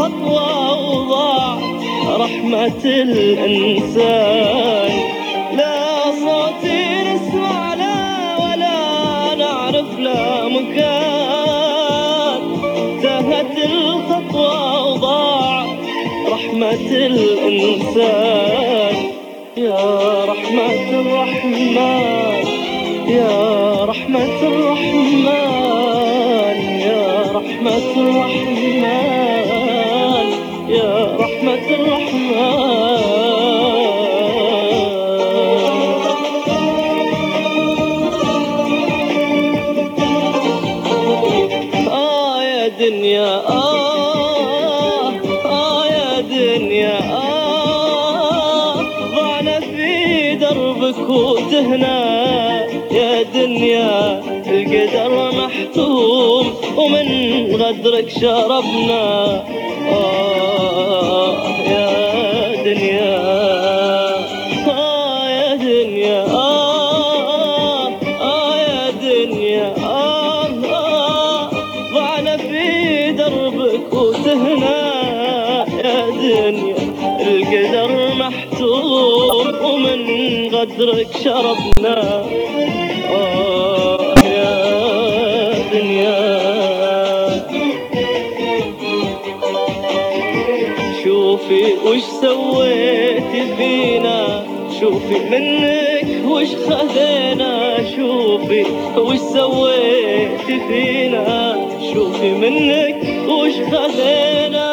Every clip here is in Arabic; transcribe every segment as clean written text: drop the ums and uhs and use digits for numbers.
الخطوة وضاع رحمة الإنسان. لا صوتي نسمع له ولا نعرف له مكان، تاهت الخطوة وضاع رحمة الإنسان. يا رحمة الرحمن، يا رحمة الرحمن، يا رحمة الرحمن، يا رحمة الرحمن. يا دنيا يا دنيا ضعنا في دربك وتهنا. يا دنيا القدر محتوم ومن غدرك شربنا. يا دنيا يا دنيا يا دنيا ضعنا في دربك وتهنا. يا دنيا القدر محتوم ومن غدرك شربنا. يا دنيا شوفي وش سويتي فينا، شوفي منك وش خذينا. شوفي وش سويتي فينا، شوفي منك وش خذينا.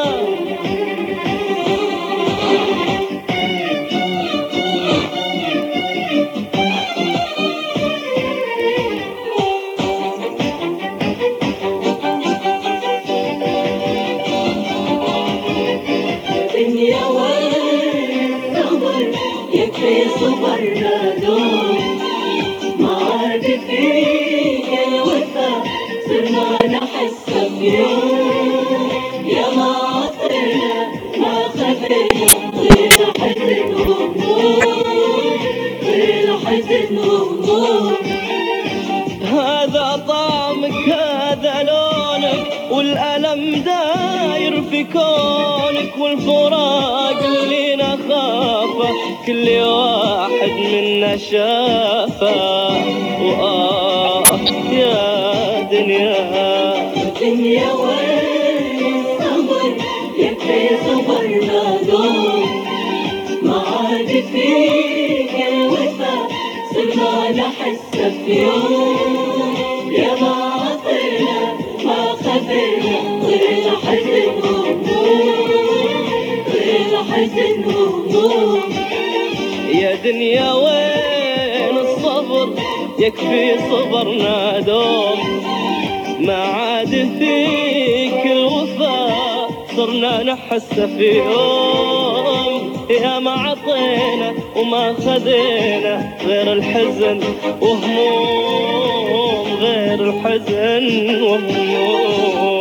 الدنيا والصبر يكفي صبرنا دوم، ما عاد فيك الوفا صرنا نحس بيوم. يا ما عطينا ما خذينا غير حزن وهموم، غير حزن وهموم. هذا طعمك هذا لونك والألم داير في كونك، والفراق اللي نخافه كل واحد منا شافه. يا دنيا الدنيا والصبر يكفي صبرنا دوم، ما عاد فيك الوفا صرنا نحس بيوم. يا ما عطينا ما خذينا غير حزن وهموم، غير حزن وهموم. يا دنيا وين الصبر يكفي صبرنا دوم، ما عاد فيك الوفا صرنا نحس في يوم. يا ما عطينا وما خذينا غير الحزن وهموم، غير الحزن وهموم.